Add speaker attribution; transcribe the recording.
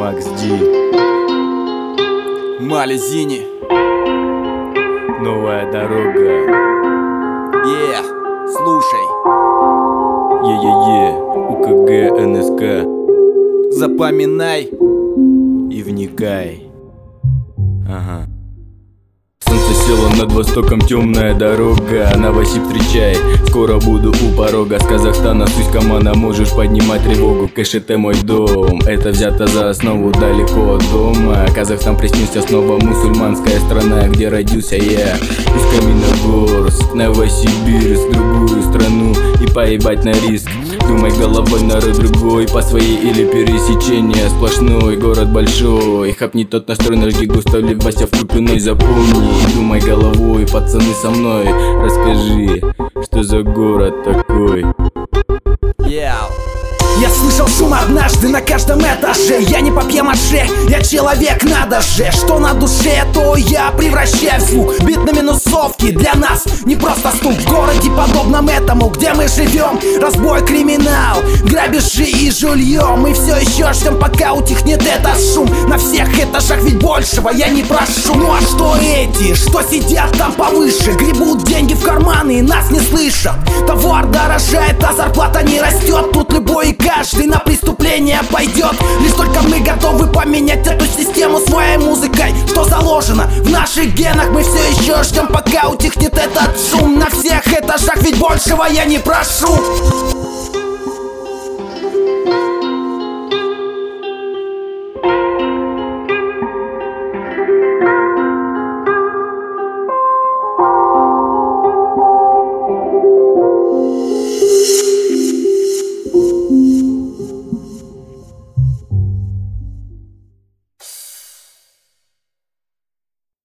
Speaker 1: Макс Ди,
Speaker 2: Малезини.
Speaker 1: новая дорога.
Speaker 2: Слушай.
Speaker 1: Е-е-е, УКГ, НСК.
Speaker 2: Запоминай
Speaker 1: И вникай. Ага. Солнце село над востоком, темная дорога. Новосиб встречай, скоро буду у порога. С Казахстана, с Усть-Камана можешь поднимать тревогу. Кэш, это мой дом, это взято за основу далеко от дома. Казахстан приснился снова, мусульманская страна, где родился я. Усть-Каменогорск, Новосибирск, другую страну и поебать на риск. Думай головой, народ другой, по своей или пересечение сплошной, город большой. Хапни тот настрой, наш гигуста вливайся в крупиной, запомни. Думай головой, пацаны со мной, расскажи, что за город такой.
Speaker 3: Я слышал шум однажды на каждом этаже. Я не папье-маше, я человек, надо же. Что на душе, то я превращаю в звук. Бит на минусовки для нас не просто стук. В городе, подобном этому, где мы живем, разбой, криминал, грабежи и жулье. Мы все еще ждем, пока утихнет этот шум. На всех этажах ведь большего я не прошу. Ну а что эти, что сидят там повыше, гребут деньги в карманы и нас не слышат. Товар дорожает, а зарплата не растет. Тут любой и каждый на преступление пойдет. Лишь только мы готовы поменять эту систему своей музыкой, что заложено в наших генах. Мы все еще ждем, пока утихнет этот шум. На всех этажах ведь большего я не прошу.